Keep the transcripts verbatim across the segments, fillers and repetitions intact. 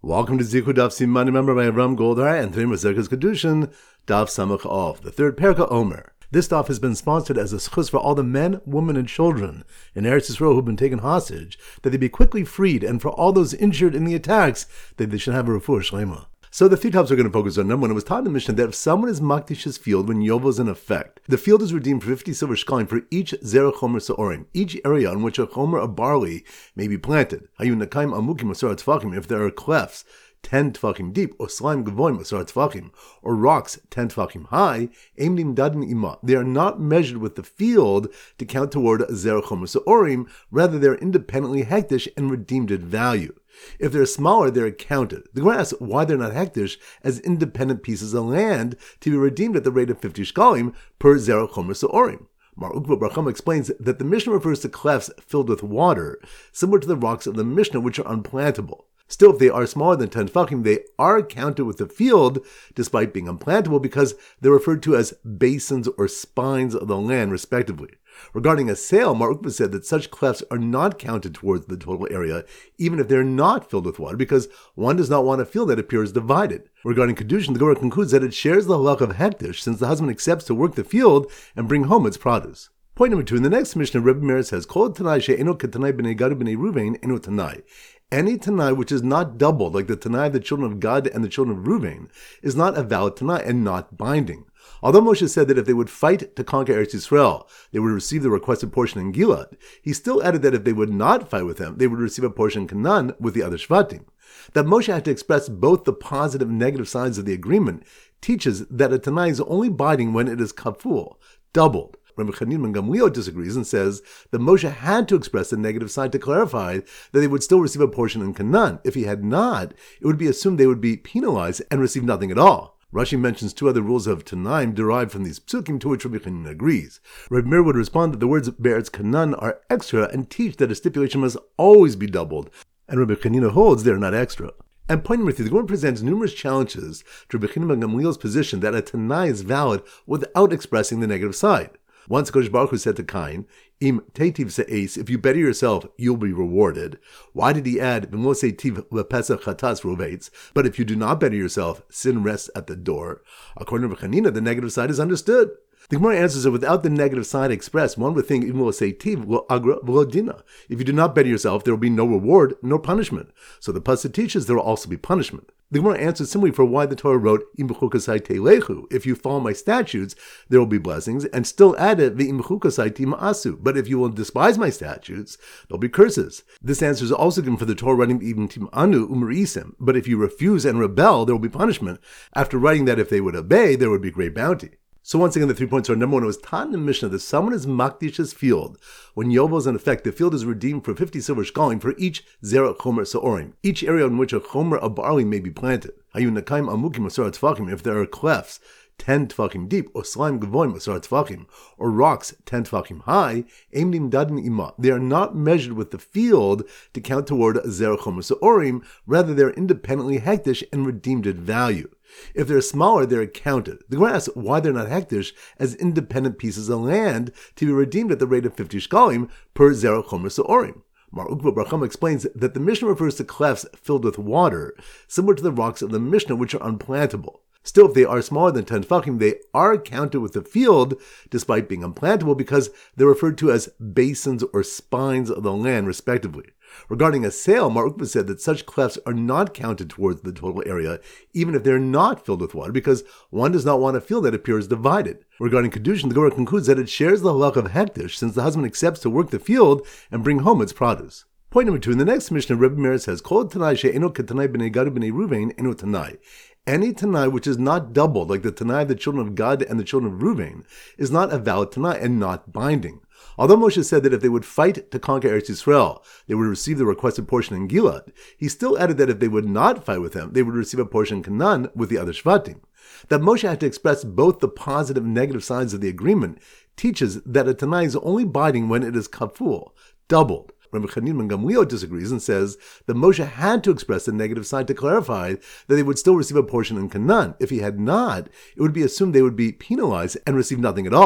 Welcome to Zichud Daf Siman, remember by Avram Goldar, and today Maseches Kedushin, Daf Samach Av, the third Perka Omer. This daf has been sponsored as a schus for all the men, women, and children in Eretz Yisrael who have been taken hostage, that they be quickly freed, and for all those injured in the attacks, that they should have a refuah shlema. So the three topics we're going to focus on. Number one, it was taught in the Mishnah that if someone is makdish his field when Yovel is in effect, the field is redeemed for fifty silver shkalim for each zera chomer se'orim, each area on which a chomer of barley may be planted. Hayu nakaim amukim asar tefachim, if there are clefts ten tefachim deep, or slime gavoim asar tefachim, or rocks ten tefachim high, emdim dadin ima. They are not measured with the field to count toward zera chomer se'orim, rather they are independently hektish and redeemed at value. If they're smaller, they're counted. The Gemara asks why they're not hektish as independent pieces of land to be redeemed at the rate of fifty shkalim per zera chomer se'orim. Mar Ukva Bar Chama explains that the Mishnah refers to clefts filled with water, similar to the rocks of the Mishnah, which are unplantable. Still, if they are smaller than ten tefachim, they are counted with the field, despite being unplantable, because they're referred to as basins or spines of the land, respectively. Regarding a sail, Mar Ukva said that such clefts are not counted towards the total area, even if they're not filled with water, because one does not want a field that appears divided. Regarding Kedushin, the Gemara concludes that it shares the halach of hektish, since the husband accepts to work the field and bring home its produce. Point number two, in the next Mishnah, Rebbe Meir says, Kol Tanai she'eno ketanai b'nei Gad b'nei Ruvain eno Tanai. Any Tanai which is not doubled, like the Tanai of the children of Gad and the children of Ruvain, is not a valid Tanai and not binding. Although Moshe said that if they would fight to conquer Eretz Yisrael, they would receive the requested portion in Gilad, he still added that if they would not fight with him, they would receive a portion in Canaan with the other Shvatim. That Moshe had to express both the positive and negative sides of the agreement teaches that a Tanai is only binding when it is kaful, doubled. Rabbi Chanina ben Gamliel disagrees and says that Moshe had to express the negative side to clarify that they would still receive a portion in Canaan. If he had not, it would be assumed they would be penalized and receive nothing at all. Rashi mentions two other rules of Tanaim derived from these psukim, to which Rabbi Chanina agrees. Rabbi Meir would respond that the words Be'eretz Canaan are extra and teach that a stipulation must always be doubled, and Rabbi Chanina holds they are not extra. And point number three, the Gemara presents numerous challenges to Rabbi Chanina ben Gamliel's position that a Tanai is valid without expressing the negative side. Once Kodesh Baruch Hu said to Cain, Im tetiv se'es, if you better yourself, you'll be rewarded. Why did he add, V'mo se'tiv v'pesach chatas rovetz, but if you do not better yourself, sin rests at the door? According to Chanina, the negative side is understood. The Gemara answers that without the negative side expressed, one would think, Im lo se'tiv lo agra v'lo dina. If you do not better yourself, there will be no reward, no punishment. So the pasuk teaches there will also be punishment. The Gemara answers similarly for why the Torah wrote, Im b'chukasai teilechu, if you follow my statutes, there will be blessings, and still added, V'im b'chukasai tima'asu, but if you will despise my statutes, there will be curses. This answer is also given for the Torah writing, Im tim'anu umrisim, but if you refuse and rebel, there will be punishment, after writing that if they would obey, there would be great bounty. So once again, the three points are, number one, it was taught in the Mishnah that someone is makdish's field. When Yovel is in effect, the field is redeemed for fifty silver shkalim for each zera chomer se'orim, each area in which a chomer of barley may be planted. Hayu nakaim amukim asar tefachim, if there are clefts ten tefachim deep, or slime gavoim asar tefachim, or rocks ten tefachim high, emdim dadin ima. They are not measured with the field to count toward zera chomer se'orim, rather they are independently hektish and redeemed at value. If they're smaller, they're counted. The Gemara asks why they're not hektish as independent pieces of land to be redeemed at the rate of fifty shkalim per zera chomer se'orim. Mar Ukva Bar Chama explains that the Mishnah refers to clefts filled with water, similar to the rocks of the Mishnah, which are unplantable. Still, if they are smaller than ten tefachim, they are counted with the field, despite being unplantable, because they're referred to as basins or spines of the land, respectively. Regarding a sail, Mar Ukva said that such clefts are not counted towards the total area, even if they're not filled with water, because one does not want a field that appears divided. Regarding Kedushin, the Gemara concludes that it shares the halach of hektish, since the husband accepts to work the field and bring home its produce. Point number two, in the next Mishnah, Rebbe Meir says, Kol Tanai she'eno ketanai b'nei Gad b'nei Ruvain eno Tanai. Any Tanai which is not doubled, like the Tanai of the children of Gad and the children of Ruvain, is not a valid Tanai and not binding. Although Moshe said that if they would fight to conquer Eretz Yisrael, they would receive the requested portion in Gilad, he still added that if they would not fight with him, they would receive a portion in Canaan with the other Shvatim. That Moshe had to express both the positive and negative sides of the agreement teaches that a Tanai is only binding when it is kaful, doubled. Rabbi Chanina ben Gamliel disagrees and says that Moshe had to express the negative side to clarify that they would still receive a portion in Canaan. If he had not, it would be assumed they would be penalized and receive nothing at all.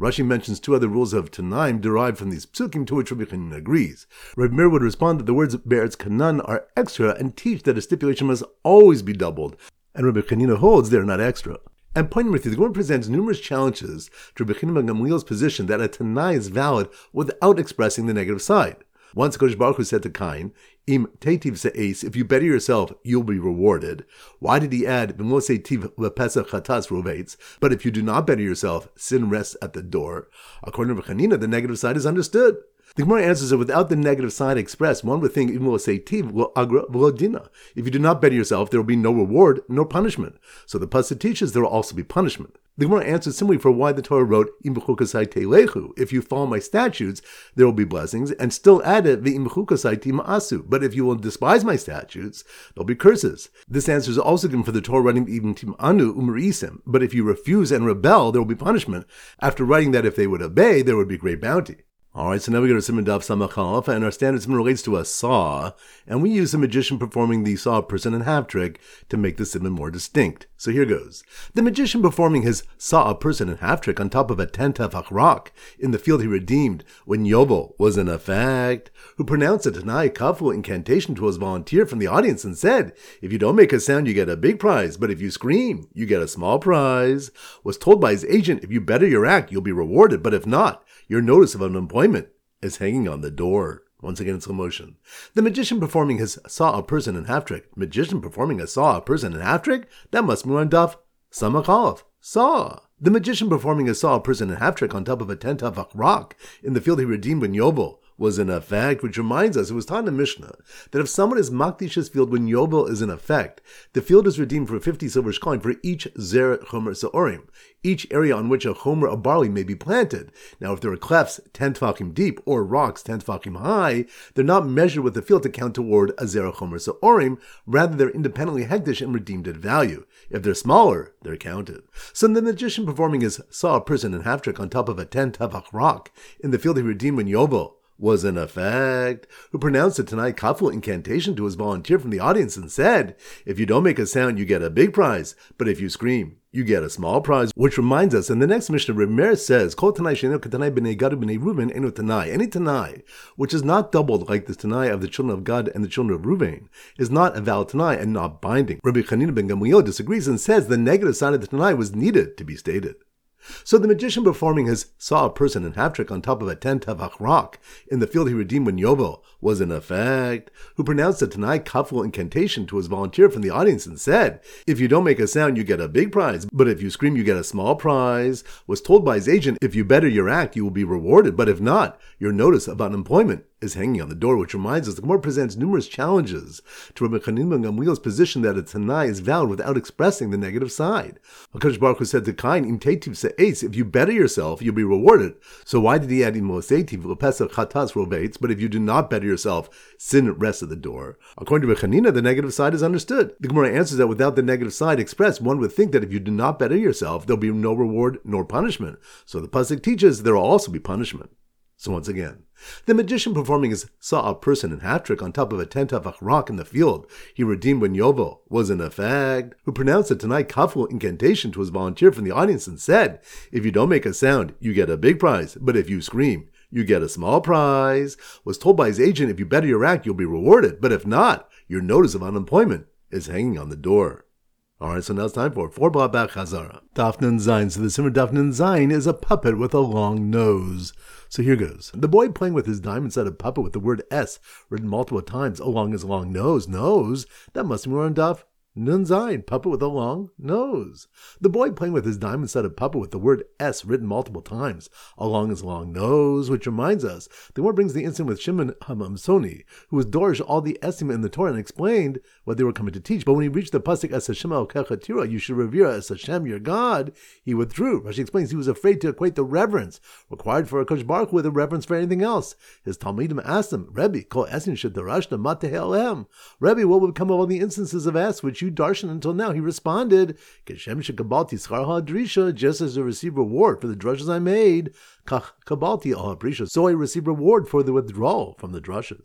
Rashi mentions two other rules of Tanaim derived from these psukim, to which Rabbi Chanina agrees. Rabbi Meir would respond that the words Be'eretz Canaan are extra and teach that a stipulation must always be doubled, and Rabbi Chanina holds they are not extra. And pointing with you, the Gemara presents numerous challenges to Rabbi Chanina ben Gamliel's position that a Tanai is valid without expressing the negative side. Once Kodesh Baruch Hu said to Cain, Im tetiv se'es, if you better yourself, you'll be rewarded. Why did he add, V'mo se'tiv v'pesach chatas rovates, but if you do not better yourself, sin rests at the door? According to Rabbi Chanina, the negative side is understood. The Gemara answers that without the negative side expressed, one would think, if you do not better yourself, there will be no reward, no punishment. So the pasuk teaches there will also be punishment. The Gemara answers similarly for why the Torah wrote, if you follow my statutes, there will be blessings, and still added, but if you will despise my statutes, there will be curses. This answer is also given for the Torah writing, but if you refuse and rebel, there will be punishment, after writing that if they would obey, there would be great bounty. Alright, so now we go to Siman Daf Samach Aleph, and our standard siman relates to a saw, and we use a magician performing the saw person and half trick to make the siman more distinct. So here goes. The magician performing his saw a person and half trick on top of a ten tefach rock in the field he redeemed when Yovel was in effect, who pronounced a Tanai Kafu incantation to his volunteer from the audience and said, if you don't make a sound, you get a big prize, but if you scream, you get a small prize, was told by his agent, if you better your act, you'll be rewarded, but if not, your notice of unemployment is hanging on the door. Once again in slow motion. The magician performing his saw a person and half trick. Magician performing a saw a person and half trick? That must be on Daf Samach Aleph. Saw. The magician performing a saw a person and half trick on top of a ten tefach rock in the field he redeemed when Yovel was in effect, which reminds us, it was taught in the Mishnah, that if someone is makdish his field when Yovel is in effect, the field is redeemed for fifty silver shekalim for each zeret chomer se'orim, each area on which a chomer of barley may be planted. Now, if there are clefts ten tefachim deep or rocks ten tefachim high, they're not measured with the field to count toward a zeret chomer se'orim, rather they're independently hektish and redeemed at value. If they're smaller, they're counted. So the magician performing his saw a person and half trick on top of a ten tefach rock in the field he redeemed when Yovel was in effect, who pronounced a Tanai Kafu incantation to his volunteer from the audience and said, if you don't make a sound, you get a big prize, but if you scream, you get a small prize. Which reminds us, in the next Mishnah, Rabbi Meir says, Kol Tanai she'eino k'Tanai b'nei Gad u'b'nei Reuven eino Tanai. Any Tanai, which is not doubled like the Tanai of the children of Gad and the children of Reuven, is not a valid Tanai and not binding. Rabbi Chanina ben Gamliel disagrees and says the negative side of the Tanai was needed to be stated. So the magician performing his saw a person and half trick on top of a ten tefach rock in the field he redeemed when Yovel was in effect, who pronounced a Tanai Kafu incantation to his volunteer from the audience and said, if you don't make a sound, you get a big prize, but if you scream, you get a small prize, was told by his agent, if you better your act, you will be rewarded, but if not, your notice of unemployment is hanging on the door, which reminds us the Gemara presents numerous challenges to Rabbi Chanina ben Gamliel's position that a Tanai is valid without expressing the negative side. HaKadosh Baruch Hu said to Cain, Im tetiv se'es, if you better yourself, you'll be rewarded. So why did he add Im se'tiv l'pesach chatas rovates, but if you do not better yourself, sin rests at the door? According to Rabbi Chanina, the negative side is understood. The Gemara answers that without the negative side expressed, one would think that if you do not better yourself, there'll be no reward nor punishment. So the pasuk teaches there will also be punishment. So once again, the magician performing his saw a person and half trick on top of a ten tefach rock in the field he redeemed when Yovel was in effect, who pronounced a Tanai Kafu incantation to his volunteer from the audience and said, if you don't make a sound, you get a big prize, but if you scream, you get a small prize, was told by his agent, if you better your act, you'll be rewarded, but if not, your notice of unemployment is hanging on the door. Alright, so now it's time for four Blabach Chazara. Daf Nun Zayin. So the Simmer Daf Nun Zayin is a puppet with a long nose. So here goes. The boy playing with his diamond-studded puppet with the word S written multiple times along his long nose. Nose? That must be more on Daf Nun Zayin. Puppet with a long nose. The boy playing with his diamond-studded puppet with the word S written multiple times along his long nose, which reminds us, the Gemara brings the incident with Shimon HaMamsoni, who was dorish all the esim in the Torah and explained what they were coming to teach. But when he reached the pasuk Es Hashem Elokecha Tira, you should revere Es Hashem your God, he withdrew. Rashi explains he was afraid to equate the reverence required for a Kodesh Baruch Hu with a reverence for anything else. His Talmidim asked him, Rebbe, Kol Esin Shedarashna Mateh Rebbe, what would become of all the instances of S which you darshan until now? He responded, Keshem shekabalti schar ha'adrisha, just as I receive reward for the drushes I made, kach kabalti al ha'adrisha, so I receive reward for the withdrawal from the drushes.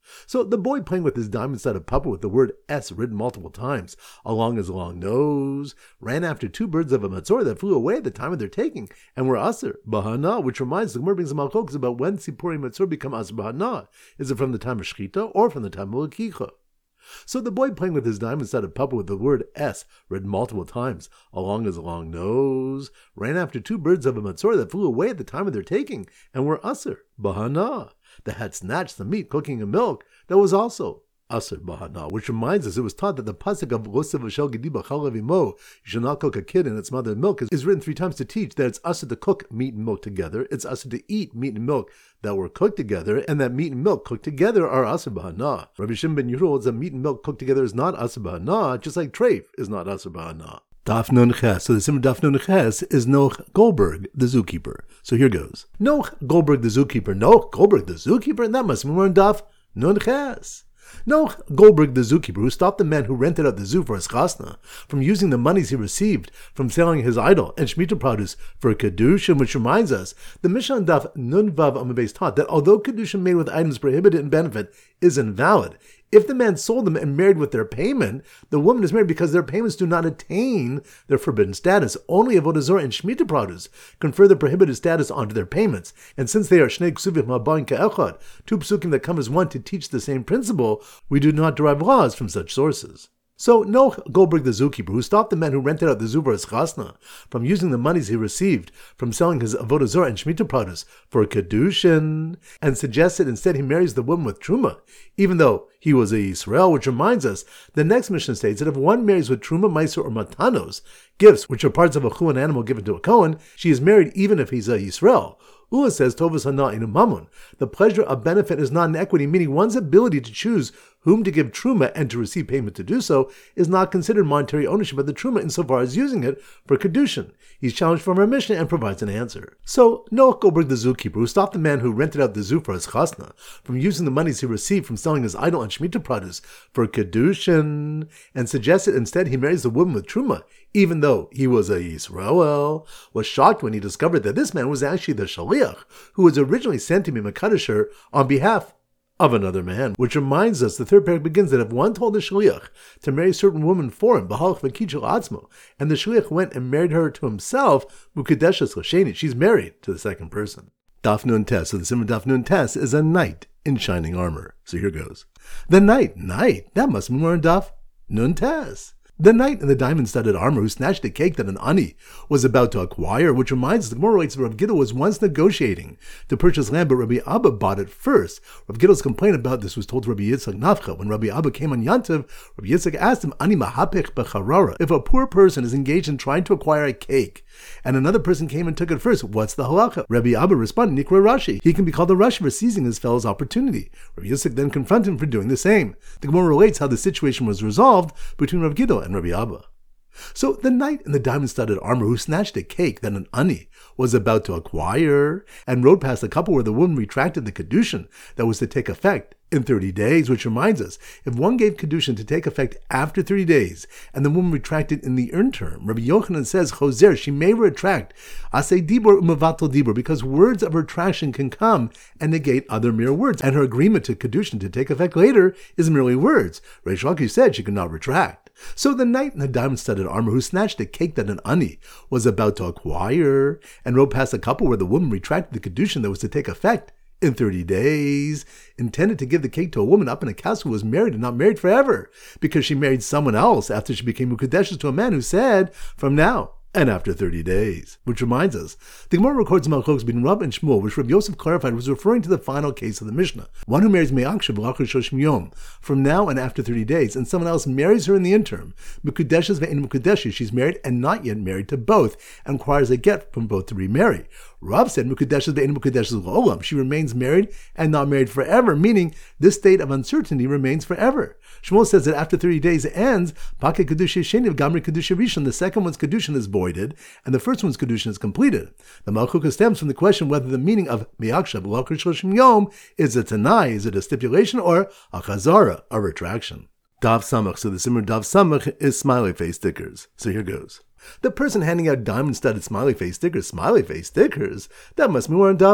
So the boy playing with his diamond-studded puppet with the word S written multiple times along his long nose ran after two birds of a matzor that flew away at the time of their taking and were aser bahana, which reminds the Gemara brings a malchokes about when Sipuri matzor become aser bahana. Is it from the time of shchita or from the time of lakicha? So the boy playing with his diamond-studded puppet with the word S written multiple times along his long nose ran after two birds of a matzor that flew away at the time of their taking and were aser bahana, that had snatched the meat, cooking, and milk that was also aser bahana, which reminds us it was taught that the pasuk of Losev V'shel Gediba Chalav Imo, you shall not cook a kid in its mother's milk, is, is written three times to teach that it's aser to cook meat and milk together, it's aser to eat meat and milk that were cooked together, and that meat and milk cooked together are aser bahana. Rabbi Shimon ben Yehuda holds that meat and milk cooked together is not aser bahana, just like treif is not aser bahana. Daf Nun Ches. So the simmer Daf Nun Ches is Noach Goldberg, the zookeeper. So here goes. Noach Goldberg, the zookeeper. Noach Goldberg, the zookeeper? And that must be more in Daf Nun Ches. Noach Goldberg, the zookeeper, who stopped the man who rented out the zoo for his chasna from using the monies he received from selling his idol and shemitah produce for kedushin, which reminds us, the Mishnah on Daf Nun Vav Amud Beis taught that although kedushin made with items prohibited in benefit is invalid, if the man sold them and married with their payment, the woman is married because their payments do not attain their forbidden status. Only avodah zarah and shemitah produce confer the prohibited status onto their payments. And since they are shnei ksuvim habayin ka'echad, two psukim that come as one to teach the same principle, we do not derive laws from such sources. So Noach Goldberg, the zookeeper, who stopped the man who rented out the zoo for his chasna from using the monies he received from selling his avodah zarah and shemitah produce for kedushin, and suggested instead he marries the woman with truma, even though he was a Yisrael, which reminds us, the next Mishnah states that if one marries with truma, meiser, or matanos, gifts which are parts of a chuan animal given to a kohen, she is married even if he's a Yisrael. Ula says, Tovas hana inu mamun. The pleasure of benefit is not an equity, meaning one's ability to choose whom to give truma and to receive payment to do so is not considered monetary ownership of the truma insofar as using it for kedushin. He's challenged from our Mishnah and provides an answer. So Noach Goldberg, the zookeeper, who stopped the man who rented out the zoo for his chasna from using the monies he received from selling his idol and shemitah produce for kedushin, and suggested instead he marries the woman with truma, even though he was a Yisrael, was shocked when he discovered that this man was actually the shaliach who was originally sent to be Makadasher on behalf of another man, which reminds us the third parak begins that if one told the shaliach to marry a certain woman for him, b'halach v'kichel atzmo, and the shaliach went and married her to himself, mukadeshas l'sheni, she's married to the second person. Daf Nun Tes. So the simmer Daf Nun Tes is a knight in shining armor. So here goes. The knight, knight, that must be more in Daf Nun Tes. The knight in the diamond-studded armor who snatched a cake that an ani was about to acquire, which reminds us the Gemara writes that Rav Gidel was once negotiating to purchase land, but Rabbi Abba bought it first. Rav Gidel's complaint about this was told to Rabbi Yitzchak Nafcha. When Rabbi Abba came on Yantiv, Rabbi Yitzchak asked him, Ani mahapech becharara, if a poor person is engaged in trying to acquire a cake, and another person came and took it first, what's the halacha? Rabbi Abba responded, Nikra Rashi. He can be called a Rashi for seizing his fellow's opportunity. Rabbi Yitzchak then confronted him for doing the same. The Gemara relates how the situation was resolved between Rav Gidel and Rabbi Abba. So the knight in the diamond-studded armor who snatched a cake that an ani was about to acquire and rode past a couple where the woman retracted the kedushin that was to take effect in thirty days, which reminds us, if one gave kedushin to take effect after thirty days and the woman retracted in the interim, Rabbi Yochanan says, Choser, she may retract, asay dibur umevatel dibur, because words of retraction can come and negate other mere words, and her agreement to kedushin to take effect later is merely words. Reish Lakish said she could not retract. So the knight in the diamond-studded armor who snatched a cake that an ani was about to acquire and rode past a couple where the woman retracted the kedushin that was to take effect in thirty days, intended to give the cake to a woman up in a castle who was married and not married forever, because she married someone else after she became mukadeshes to a man who said, from now and after thirty days. Which reminds us, the Gemara records Malchokes between Rav and Shmuel, which Rav Yosef clarified was referring to the final case of the Mishnah. One who marries Me'akshav l'achar shoshim yom, from now and after thirty days, and someone else marries her in the interim. Mukadeshes ve'en mukadeshes, she's married and not yet married to both, and requires a get from both to remarry. Rav said, Mukadeshes ve'en mukadeshes l'olam, she remains married and not married forever, meaning this state of uncertainty remains forever. Shmuel says that after thirty days ends, Pake Kedusha Sheni of Gamri Kedusha Rishon, the second one's Kedushin is voided, and the first one's Kedushin is completed. The Malchukah stems from the question whether the meaning of Me'akshav l'achar shoshim yom is a Tanai, is it a stipulation, or a Chazara, a retraction. Dav Samach, so the simmer Dav Samach is smiley face stickers. So here goes. The person handing out diamond-studded smiley face stickers, smiley face stickers, that must be more in Dav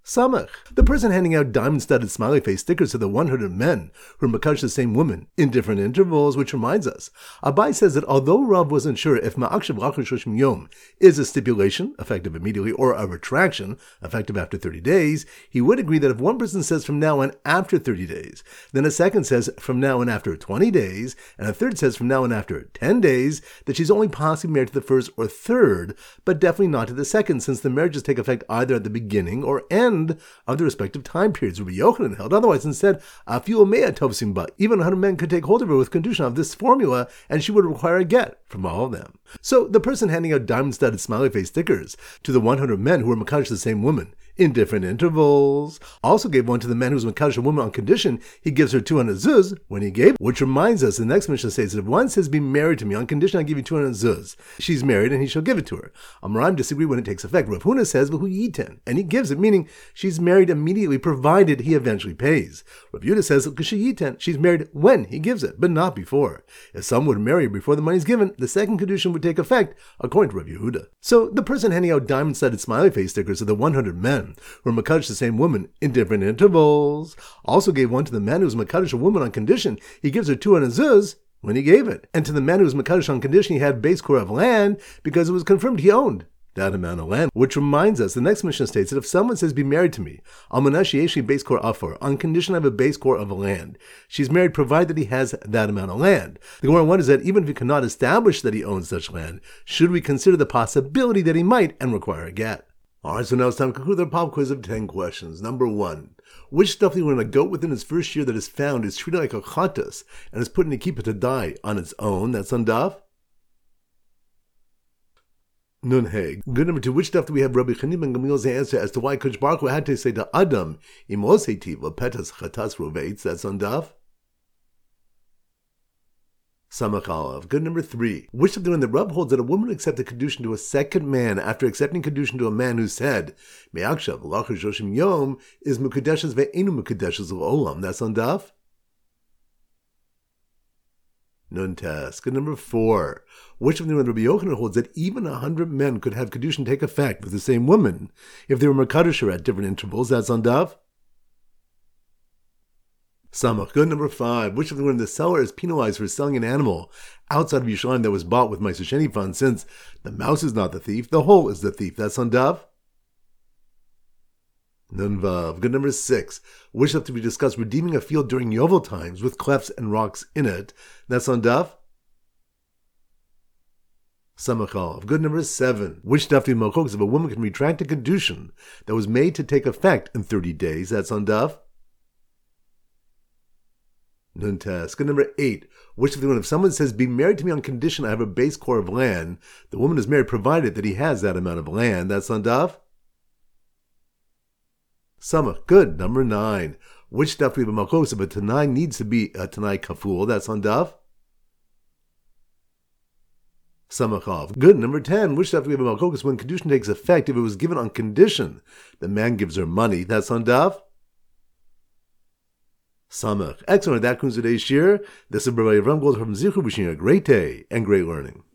Samach. The person handing out diamond-studded smiley face stickers to the one hundred men who are makadosh the same woman in different intervals, which reminds us, Abai says that although Rav wasn't sure if ma'akshav l'achar shoshim yom is a stipulation, effective immediately, or a retraction, effective after thirty days, he would agree that if one person says from now on after thirty days, then a second says from now on after twenty days, and a third says from now on after ten days, that she's only possibly married to the first or third, but definitely not to the second, since the marriages take effect either at the beginning or end of the respective time periods. Rabbi Yochanan held otherwise and said, "Afilu mea tovsim ba." Even one hundred men could take hold of her with condition of this formula, and she would require a get from all of them. So the person handing out diamond-studded smiley face stickers to the one hundred men who were makadosh the same woman in different intervals also gave one to the man who was makadosh a woman on condition he gives her two hundred zuz when he gave, which reminds us, the next Mishnah says that if one says, "Be married to me on condition I give you two hundred zuz," she's married and he shall give it to her. Amoraim disagree when it takes effect. Rav Huna says, "V'hu yiten," and he gives it, meaning she's married immediately, provided he eventually pays. Rav Yehuda says, "K'sheyiten," she's married when he gives it, but not before. If someone would marry her before the money is given, the second condition would take effect, according to Rav Yehuda. So the person handing out diamond-studded smiley face stickers to the one hundred men who were makadosh the same woman in different intervals also gave one to the man who was makadosh a woman on condition he gives her two hundred zuz when he gave it, and to the man who was makadosh on condition he had base core of land because it was confirmed he owned that amount of land. Which reminds us, the next Mishnah states that if someone says, "Be married to me," almanashi base core afor, on condition I have a base core of land, she's married provided he has that amount of land. The Gemara wonders that even if he cannot establish that he owns such land, should we consider the possibility that he might and require a get? Alright, so now it's time to conclude our pop quiz of ten questions. Number one. Which stuffing when a goat within its first year that is found is treated like a chatas and is put in a kippah to die on its own? That's on daf. Nun hey. Good number two. Which stuff do we have Rabbi Chanim ben Gamliel's answer as to why Kodesh Baruch Hu had to say to Adam, "Imos heitiv petas chatas roveitz"? That's on daf. Samach Aleph. Good number three. Which of the one that Rab holds that a woman accepted kedushin to a second man after accepting kedushin to a man who said, "Me'akshav l'achar shoshim yom," is mukadeshes ve'enu mukadeshes l'olam? That's on daf. Nun test. Good number four. Which of the one Rabbi Yochanan holds that even a hundred men could have kedushin take effect with the same woman if they were makadosh her at different intervals? That's on daf. Samach. Good number five. Which of the one the seller is penalized for selling an animal outside of Yerushalayim that was bought with Ma'aser Sheni funds, since the mouse is not the thief, the hole is the thief? That's on daf. Nun vav. Good number six. Which have to be discussed redeeming a field during Yovel times with clefts and rocks in it? That's on daf. Samach Aleph. Good number seven. Which daf do you mokok if a woman can retract a kedushin that was made to take effect in thirty days? That's on daf. Nun test. Good number eight. Which of the one if someone says, "Be married to me on condition I have a base core of land," the woman is married provided that he has that amount of land? That's on daf. Samach. Good. Number nine. Which daf do we have a malchos if a tanai needs to be a tanai kaful? That's on daf. Samachov. Good. Number ten. Which daf do we have a malchos when kedushin takes effect if it was given on condition the man gives her money? That's on daf. Samach. Excellent. That concludes today's shir. This is Rabbi Avram Gold from Zichu, wishing you a great day and great learning.